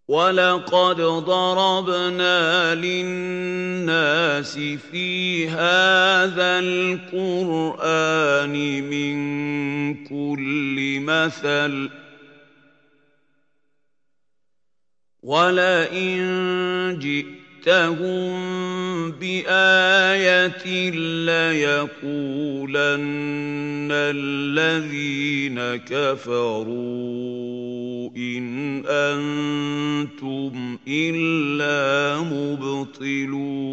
وَلَقَدْ ضَرَبْنَا لِلنَّاسِ فِي هَٰذَا الْقُرْآنِ مِن كُلِّ مَثَلٍ ۚ وَلَئِن جِئْتَهُم بِآيَةٍ لَّيَقُولَنَّ الَّذِينَ كَفَرُوا إِنْ أَنتُمْ إِلَّا مُبْطِلُونَ